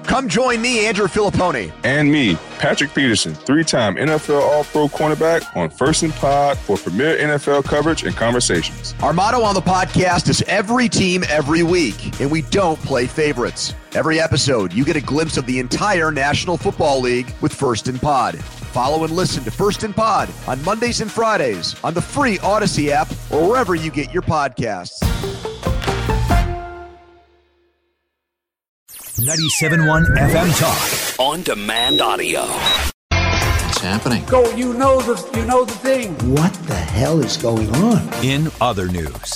Come join me, Andrew Filipponi. And me, Patrick Peterson, 3-time NFL All-Pro cornerback on First and Pod for premier NFL coverage and conversations. Our motto on the podcast is every team, every week, and we don't play favorites. Every episode, you get a glimpse of the entire National Football League with First and Pod. Follow and listen to First and Pod on Mondays and Fridays on the free Odyssey app or wherever you get your podcasts. 97.1 FM Talk. On demand audio. What's happening? Go, you know the thing. What the hell is going on? In other news.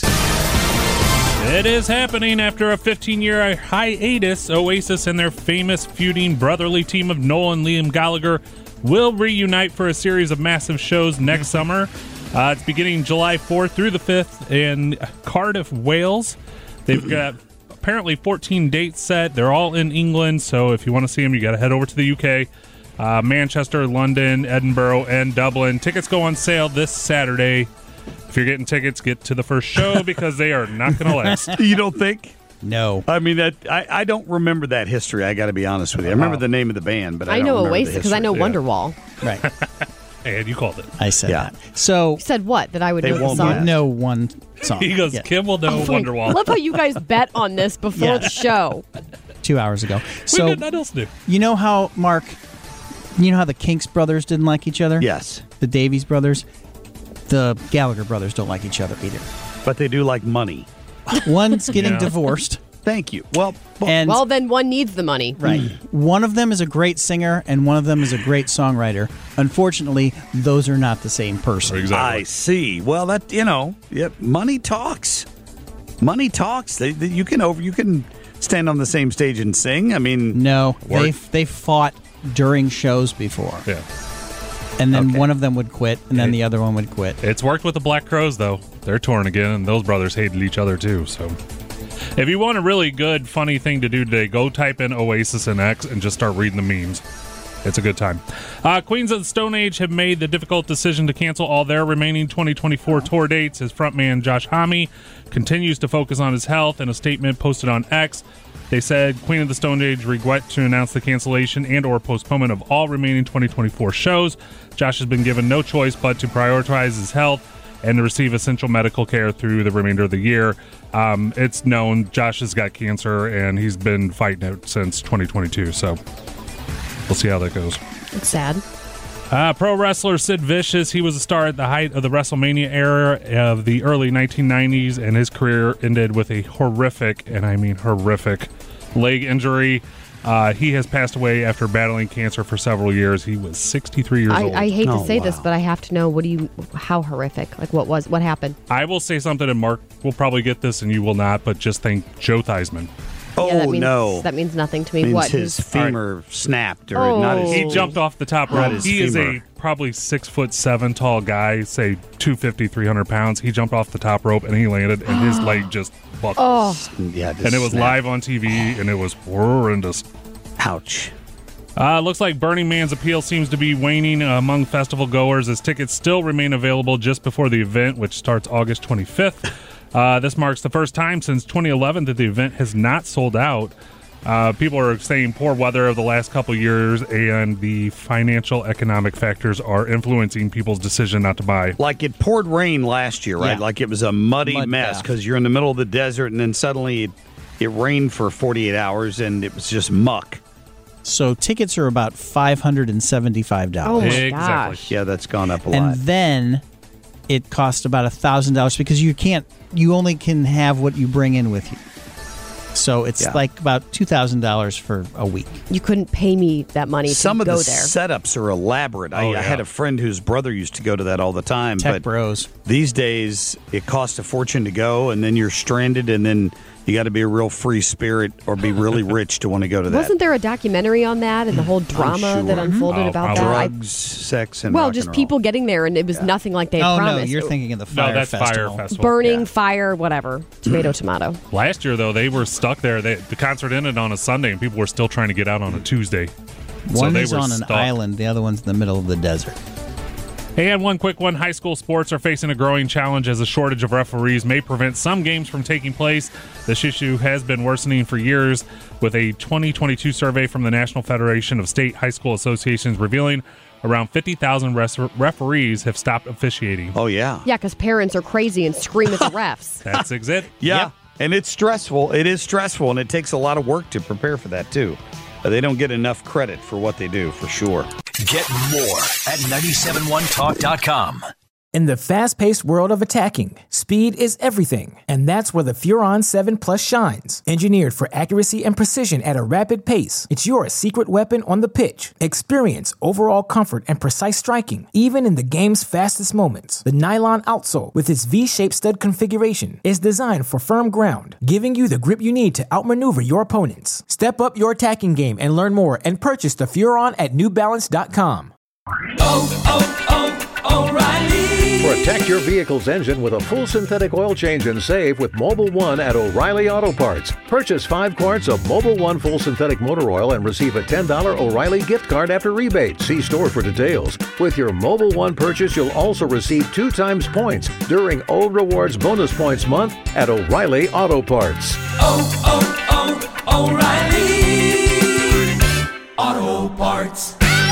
It is happening after a 15-year hiatus. Oasis and their famous feuding brotherly team of Noel and Liam Gallagher will reunite for a series of massive shows next summer. It's beginning July 4th through the 5th in Cardiff, Wales. They've got apparently 14 dates set. They're all in England, so if you want to see them, you got to head over to the UK. Manchester, London, Edinburgh, and Dublin. Tickets go on sale this Saturday. If you're getting tickets, get to the first show because they are not going to last. You don't think? No. I mean, I don't remember that history, I got to be honest with you. I remember the name of the band, but I don't know remember Oasis because I know Wonderwall. Right. And you called it. I said that. So You said what? That I would know the won't song? last. know one song. He goes, Yeah. Kim will know Wonderwall. I love how you guys bet on this before Yeah. the show. 2 hours ago. We So did nothing else to do. you know how, Mark, you know how the Kinks brothers didn't like each other? Yes, The Davies brothers? The Gallagher brothers don't like each other either. but they do like money. One's getting Yeah. divorced. Thank you. Well, And Well, then one needs the money. right. One of them is a great singer and one of them is a great songwriter. Unfortunately, those are not the same person. Exactly. I see. Well, that money talks. Money talks. You can stand on the same stage and sing. I mean, No, they fought during shows before. Yeah. And then Okay. one of them would quit and then the other one would quit. It's worked with the Black Crowes, though. They're touring again, and those brothers hated each other, too. So, if you want a really good, funny thing to do today, go type in Oasis and X and just start reading the memes. It's a good time. Queens of the Stone Age have made the difficult decision to cancel all their remaining 2024 tour dates. His frontman, Josh Homme, continues to focus on his health. In a statement posted on X, they said Queen of the Stone Age regret to announce the cancellation and or postponement of all remaining 2024 shows. Josh has been given no choice but to prioritize his health and to receive essential medical care through the remainder of the year. It's known Josh has got cancer, and he's been fighting it since 2022, so we'll see how that goes. It's sad. Pro wrestler Sid Vicious, he was a star at the height of the WrestleMania era of the early 1990s, and his career ended with a horrific, and I mean horrific, leg injury. He has passed away after battling cancer for several years. He was 63 years old. I hate to say this, wow. but I have to know how horrific? Like what happened? I will say something, and Mark will probably get this, and you will not, but just think Joe Theismann. oh that means, no, that means nothing to me. means What? his femur snapped, or Oh. not his. He jumped off the top Not rope. his He is femur. a probably 6'7" tall guy, say 250, 300 pounds. He jumped off the top rope and he landed, and his leg just buckled. Oh, Yeah, And it was live on TV, and it was horrendous. Ouch. Looks like Burning Man's appeal seems to be waning among festival goers as tickets still remain available just before the event, which starts August 25th. This marks the first time since 2011 that the event has not sold out. People are saying poor weather of the last couple years and the financial economic factors are influencing people's decision not to buy. Like it poured rain last year, right? Yeah. Like it was a muddy Mud mess bath. because you're in the middle of the desert, and then suddenly it rained for 48 hours, and it was just muck. So tickets are about $575. oh my Exactly. gosh. Yeah, that's gone up a And lot. then it costs about $1,000 because you only can have what you bring in with you. So it's Yeah. like about $2,000 for a week. You couldn't pay me that money Some to of go the there. setups are elaborate. I yeah. had a friend whose brother used to go to that all the time. Tech but Bros. these days, it costs a fortune to go, and then you're stranded, and then you got to be a real free spirit or be really rich to want to go to that. Wasn't there a documentary on that and the whole drama that sure. unfolded Oh, about probably. that? Drugs, sex, and Well, rock just and roll. people getting there, and it was nothing like they had Oh, no, promised. you're thinking of the Fire No, that's Festival. Fire Festival. Burning, Yeah. fire, whatever. Tomato. Last year, though, they were stuck there. The concert ended on a Sunday, and people were still trying to get out on a Tuesday. One so they is were on an stuck. island, the other one's in the middle of the desert. And one quick one, high school sports are facing a growing challenge as a shortage of referees may prevent some games from taking place. This issue has been worsening for years, with a 2022 survey from the National Federation of State High School Associations revealing around 50,000 referees have stopped officiating. Oh, yeah. Yeah, because parents are crazy and scream at the refs. That's it. Yeah, Yep. and it's stressful. It is stressful, and it takes a lot of work to prepare for that, too. They don't get enough credit for what they do, for sure. Get more at 971talk.com. In the fast-paced world of attacking, speed is everything, and that's where the Furon 7 Plus shines. Engineered for accuracy and precision at a rapid pace, it's your secret weapon on the pitch. Experience overall comfort and precise striking, even in the game's fastest moments. The nylon outsole, with its V-shaped stud configuration, is designed for firm ground, giving you the grip you need to outmaneuver your opponents. Step up your attacking game and learn more, and purchase the Furon at newbalance.com. O'Reilly. Protect your vehicle's engine with a full synthetic oil change and save with Mobil 1 at O'Reilly Auto Parts. Purchase 5 quarts of Mobil 1 full synthetic motor oil and receive a $10 O'Reilly gift card after rebate. See store for details. With your Mobil 1 purchase, you'll also receive 2 times points during O Rewards Bonus Points Month at O'Reilly Auto Parts. O'Reilly Auto Parts.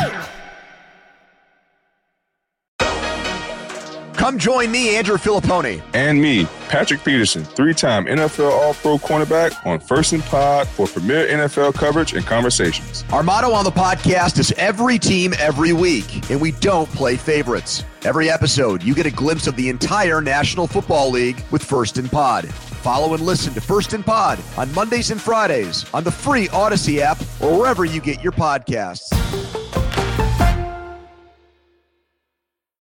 Come join me, Andrew Filipponi. And me, Patrick Peterson, 3-time NFL All-Pro cornerback on First and Pod for premier NFL coverage and conversations. Our motto on the podcast is every team, every week, and we don't play favorites. Every episode, you get a glimpse of the entire National Football League with First and Pod. Follow and listen to First and Pod on Mondays and Fridays on the free Odyssey app or wherever you get your podcasts.